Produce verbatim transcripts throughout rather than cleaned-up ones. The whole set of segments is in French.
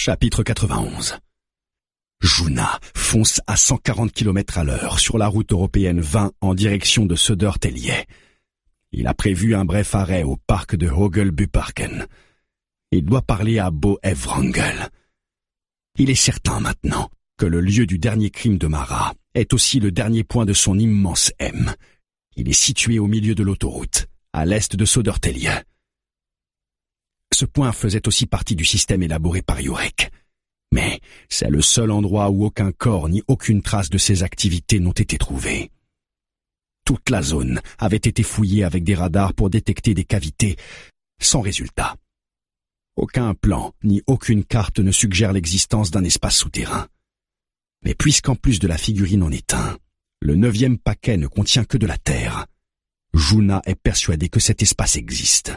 Chapitre quatre-vingt-onze. Juna fonce à cent quarante kilomètres à l'heure sur la route européenne vingt en direction de Södertälje. Il a prévu un bref arrêt au parc de Högelbyparken. Il doit parler à Bo Wrangel. Il est certain maintenant que le lieu du dernier crime de Mara est aussi le dernier point de son immense M. Il est situé au milieu de l'autoroute, à l'est de Södertälje. Ce point faisait aussi partie du système élaboré par Jurek. Mais c'est le seul endroit où aucun corps ni aucune trace de ses activités n'ont été trouvés. Toute la zone avait été fouillée avec des radars pour détecter des cavités, sans résultat. Aucun plan ni aucune carte ne suggère l'existence d'un espace souterrain. Mais puisqu'en plus de la figurine en est un, le neuvième paquet ne contient que de la terre, Juna est persuadé que cet espace existe.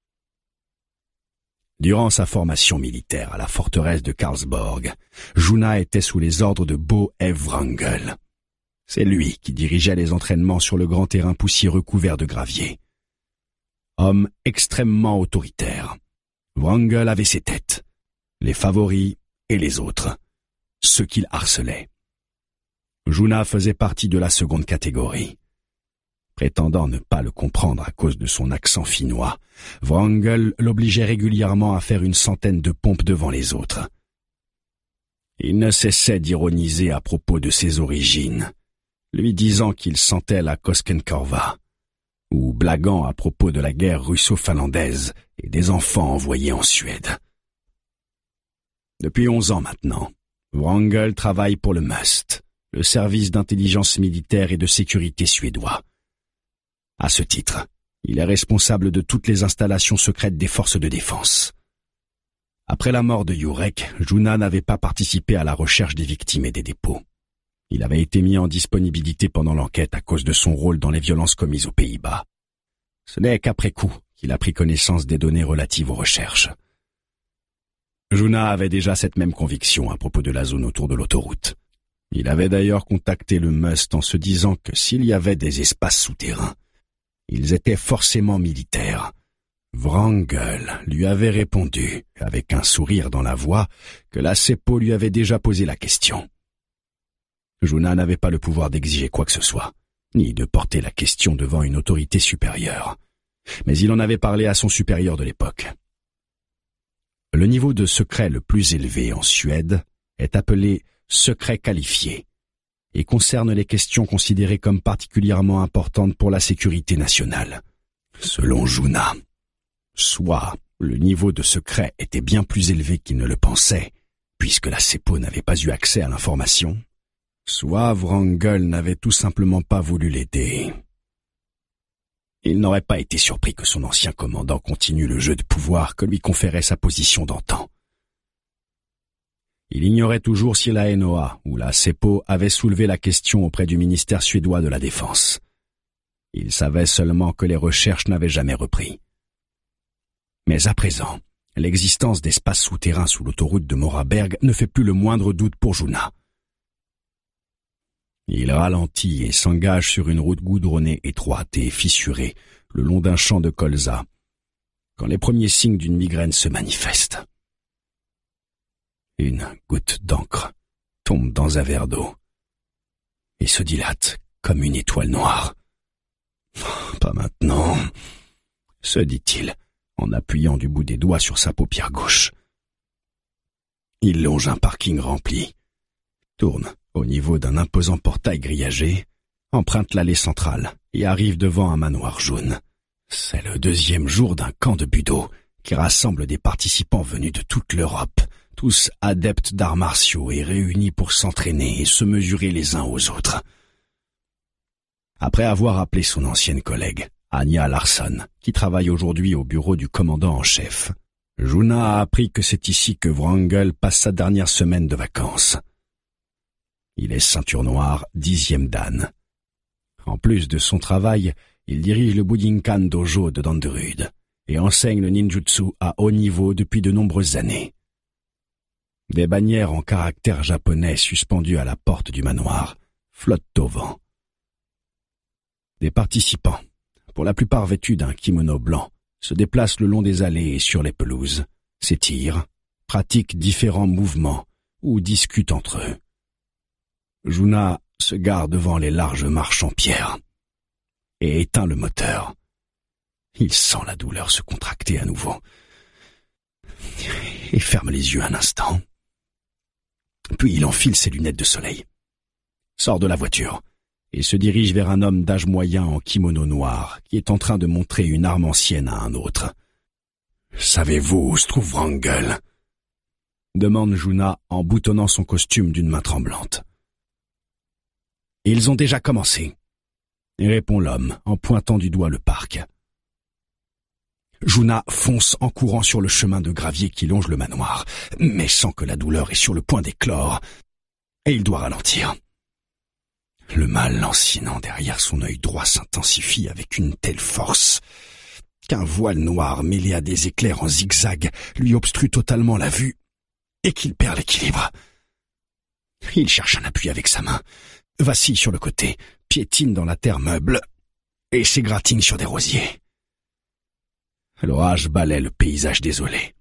Durant sa formation militaire à la forteresse de Karlsborg, Juna était sous les ordres de Bo Wrangel. C'est lui qui dirigeait les entraînements sur le grand terrain poussiéreux couvert de gravier. Homme extrêmement autoritaire, Wrangel avait ses têtes, les favoris et les autres, ceux qu'il harcelait. Juna faisait partie de la seconde catégorie. Prétendant ne pas le comprendre à cause de son accent finnois, Wrangel l'obligeait régulièrement à faire une centaine de pompes devant les autres. Il ne cessait d'ironiser à propos de ses origines, lui disant qu'il sentait la Koskenkorva, ou blaguant à propos de la guerre russo-finlandaise et des enfants envoyés en Suède. Depuis onze ans maintenant, Wrangel travaille pour le M U S T, le service d'intelligence militaire et de sécurité suédois. À ce titre, il est responsable de toutes les installations secrètes des forces de défense. Après la mort de Jurek, Juna n'avait pas participé à la recherche des victimes et des dépôts. Il avait été mis en disponibilité pendant l'enquête à cause de son rôle dans les violences commises aux Pays-Bas. Ce n'est qu'après coup qu'il a pris connaissance des données relatives aux recherches. Juna avait déjà cette même conviction à propos de la zone autour de l'autoroute. Il avait d'ailleurs contacté le M U S T en se disant que s'il y avait des espaces souterrains, ils étaient forcément militaires. Wrangel lui avait répondu, avec un sourire dans la voix, que la SEPO lui avait déjà posé la question. Juna n'avait pas le pouvoir d'exiger quoi que ce soit, ni de porter la question devant une autorité supérieure. Mais il en avait parlé à son supérieur de l'époque. Le niveau de secret le plus élevé en Suède est appelé secret qualifié et concerne les questions considérées comme particulièrement importantes pour la sécurité nationale. Selon Juna, soit le niveau de secret était bien plus élevé qu'il ne le pensait, puisque la SEPO n'avait pas eu accès à l'information, soit Wrangel n'avait tout simplement pas voulu l'aider. Il n'aurait pas été surpris que son ancien commandant continue le jeu de pouvoir que lui conférait sa position d'antan. Il ignorait toujours si la N O A ou la SEPO avait soulevé la question auprès du ministère suédois de la Défense. Il savait seulement que les recherches n'avaient jamais repris. Mais à présent, l'existence d'espaces souterrains sous l'autoroute de Moraberg ne fait plus le moindre doute pour Juna. Il ralentit et s'engage sur une route goudronnée étroite et fissurée, le long d'un champ de colza, quand les premiers signes d'une migraine se manifestent. Une goutte d'encre tombe dans un verre d'eau et se dilate comme une étoile noire. « Pas maintenant », se dit-il, en appuyant du bout des doigts sur sa paupière gauche. Il longe un parking rempli, tourne au niveau d'un imposant portail grillagé, emprunte l'allée centrale et arrive devant un manoir jaune. C'est le deuxième jour d'un camp de budo qui rassemble des participants venus de toute l'Europe, tous adeptes d'arts martiaux et réunis pour s'entraîner et se mesurer les uns aux autres. Après avoir appelé son ancienne collègue, Anja Larsson, qui travaille aujourd'hui au bureau du commandant en chef, Juna a appris que c'est ici que Wrangel passe sa dernière semaine de vacances. Il est ceinture noire, dixième dan. En plus de son travail, il dirige le Budinkan Dojo de Danderud et enseigne le ninjutsu à haut niveau depuis de nombreuses années. Des bannières en caractères japonais suspendues à la porte du manoir flottent au vent. Des participants, pour la plupart vêtus d'un kimono blanc, se déplacent le long des allées et sur les pelouses, s'étirent, pratiquent différents mouvements ou discutent entre eux. Juna se gare devant les larges marches en pierre et éteint le moteur. Il sent la douleur se contracter à nouveau et ferme les yeux un instant. Puis il enfile ses lunettes de soleil, sort de la voiture et se dirige vers un homme d'âge moyen en kimono noir qui est en train de montrer une arme ancienne à un autre. « Savez-vous où se trouve Wrangel ?» demande Juna en boutonnant son costume d'une main tremblante. « Ils ont déjà commencé », répond l'homme en pointant du doigt le parc. Juna fonce en courant sur le chemin de gravier qui longe le manoir, mais sent que la douleur est sur le point d'éclore, et il doit ralentir. Le mal lancinant derrière son œil droit s'intensifie avec une telle force qu'un voile noir mêlé à des éclairs en zigzag lui obstrue totalement la vue et qu'il perd l'équilibre. Il cherche un appui avec sa main, vacille sur le côté, piétine dans la terre meuble et s'égratigne sur des rosiers. L'orage balaie le paysage désolé.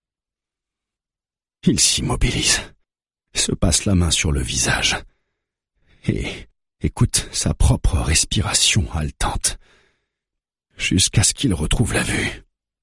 Il s'immobilise, se passe la main sur le visage et écoute sa propre respiration haletante jusqu'à ce qu'il retrouve la vue.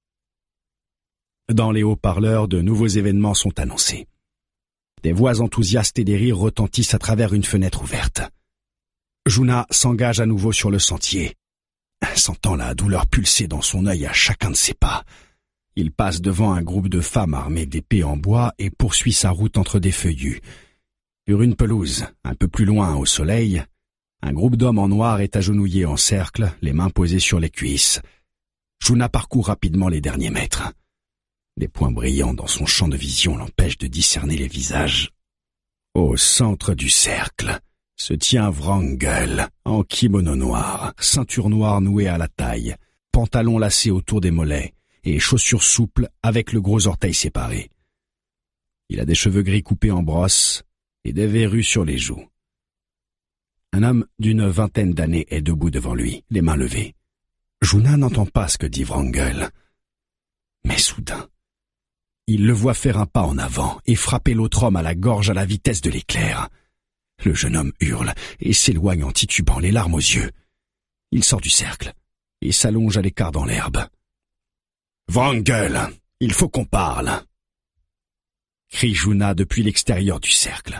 Dans les haut-parleurs, de nouveaux événements sont annoncés. Des voix enthousiastes et des rires retentissent à travers une fenêtre ouverte. Juna s'engage à nouveau sur le sentier, sentant la douleur pulser dans son œil à chacun de ses pas. Il passe devant un groupe de femmes armées d'épées en bois et poursuit sa route entre des feuillus. Sur une pelouse, un peu plus loin au soleil, un groupe d'hommes en noir est agenouillé en cercle, les mains posées sur les cuisses. Juna parcourt rapidement les derniers mètres. Des points brillants dans son champ de vision l'empêchent de discerner les visages. Au centre du cercle se tient Wrangel, en kimono noir, ceinture noire nouée à la taille, pantalon lacé autour des mollets et chaussures souples avec le gros orteil séparé. Il a des cheveux gris coupés en brosse et des verrues sur les joues. Un homme d'une vingtaine d'années est debout devant lui, les mains levées. Juna n'entend pas ce que dit Wrangel. Mais soudain, il le voit faire un pas en avant et frapper l'autre homme à la gorge à la vitesse de l'éclair. Le jeune homme hurle et s'éloigne en titubant, les larmes aux yeux. Il sort du cercle et s'allonge à l'écart dans l'herbe. « Wrangel, il faut qu'on parle !» crie Juna depuis l'extérieur du cercle.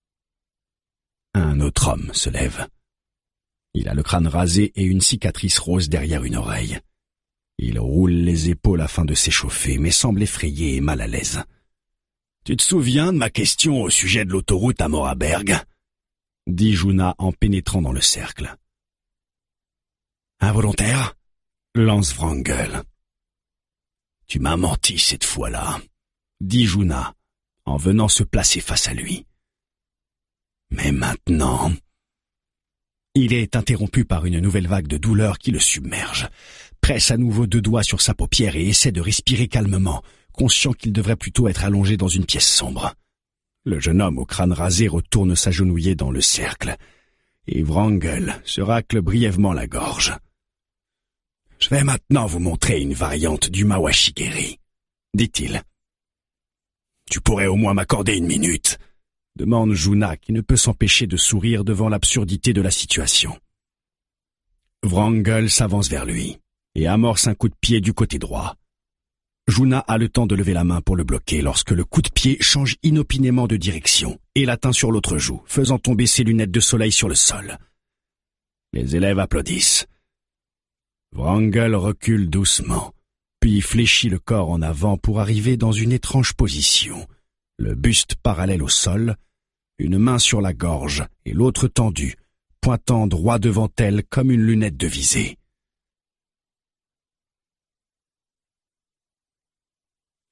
Un autre homme se lève. Il a le crâne rasé et une cicatrice rose derrière une oreille. Il roule les épaules afin de s'échauffer, mais semble effrayé et mal à l'aise. « Tu te souviens de ma question au sujet de l'autoroute à Moraberg ?» dit Juna en pénétrant dans le cercle. « Involontaire ?» lance Wrangel. « Tu m'as menti cette fois-là » dit Juna en venant se placer face à lui. « Mais maintenant... » Il est interrompu par une nouvelle vague de douleur qui le submerge, presse à nouveau deux doigts sur sa paupière et essaie de respirer calmement, conscient qu'il devrait plutôt être allongé dans une pièce sombre. Le jeune homme au crâne rasé retourne s'agenouiller dans le cercle, et Wrangel se racle brièvement la gorge. « Je vais maintenant vous montrer une variante du Mawashigeri, » dit-il. « Tu pourrais au moins m'accorder une minute ?» demande Juna, qui ne peut s'empêcher de sourire devant l'absurdité de la situation. Wrangel s'avance vers lui et amorce un coup de pied du côté droit. Juna a le temps de lever la main pour le bloquer lorsque le coup de pied change inopinément de direction et l'atteint sur l'autre joue, faisant tomber ses lunettes de soleil sur le sol. Les élèves applaudissent. Wrangel recule doucement, puis fléchit le corps en avant pour arriver dans une étrange position, le buste parallèle au sol, une main sur la gorge et l'autre tendue, pointant droit devant elle comme une lunette de visée.